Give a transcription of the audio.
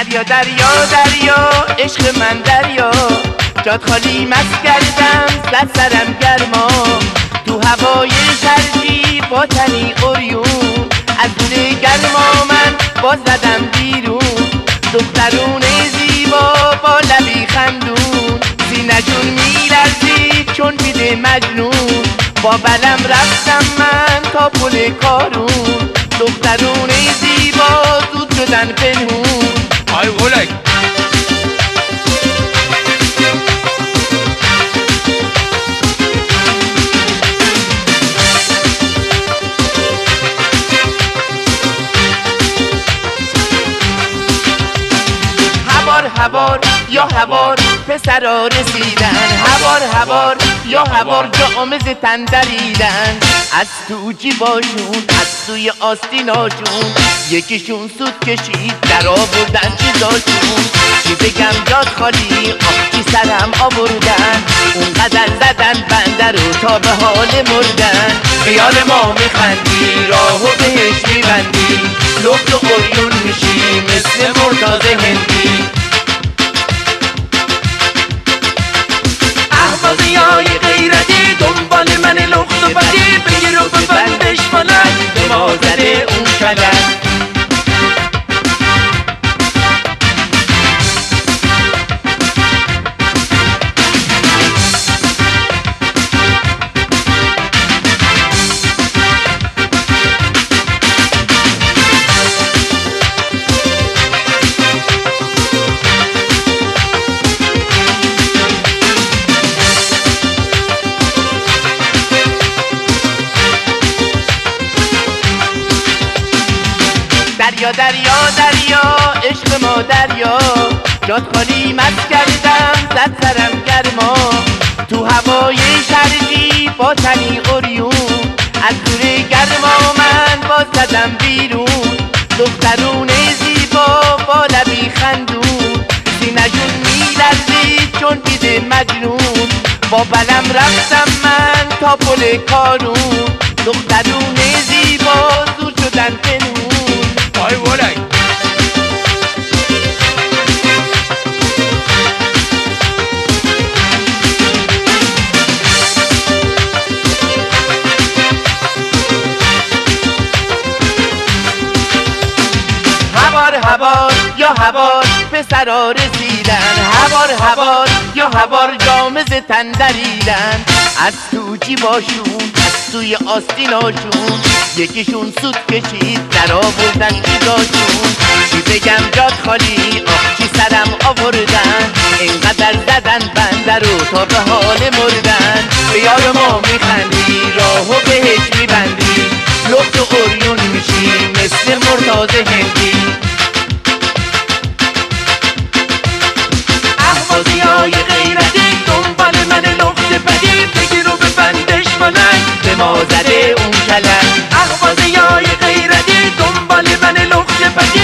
دریا دریا دریا عشق من دریا، جاد خالی مست کردم زد سرم گرما، تو هوای شرقی با تنی اوریون، از دور گرما من باز زدم بیرون، دخترون زیبا با لبی خندون، سینه جون میلرزی چون بیده مجنون، با بلم رفتم من تا پل کارون، دخترون زیبا زود شدن پنهون. آی ولک هوار یا هوار پسرا رسیدن، هوار یا هوار جامز تن دریدن، از تو جیباشون از سوی آستیناشون، یکیشون سود کشید در آوردن چیزاشون، چی بگم جاد خالی آخی سرم آوردن، اونقدر زدن بنده رو تا به حال مردن، خیال ما میخندی راهو بهش میبندی، لخت و اوریون میشی مثل مرتاز هندی، احمقیای غیرتی دنبال من لخت و بدی، بگیر و ببندش فلک به ما زده اون کلک. دریا دریا دریا عشق ما دریا، جاد خالی مست کردم زد سرم گرما، تو هوای شرقی با تنی اوریون، از دور گرما من باز زدم بیرون، دخترون زیبا با لبی خندون، سینه جون میلرزید چون بیده مجنون، با بلم رفتم من تا پل کارون، دخترون زیبا زود شدن پنهون. آی ولک هوار یا هوار پسرا رسیدن، هوار یا هوار جامز تن دریدن، از تو جیباشون از توی آستیناشون، یکیشون سود کشید در آوردن چیزاشون، چی بگم جاد خالی آخ چی سرم آوردن، اینقدر زدن بنده رو تا به حال مردن، به یار ما میخندی راهو بهش میبندی، لخت و اوریون میشی مثل مرتاز هندی، احمقیای غیرتی دنبال من لخت بدی، بگیر و ببندش فلک به ما زده اون کلک. احمقیای غیرتی دنبال من لخت بدی،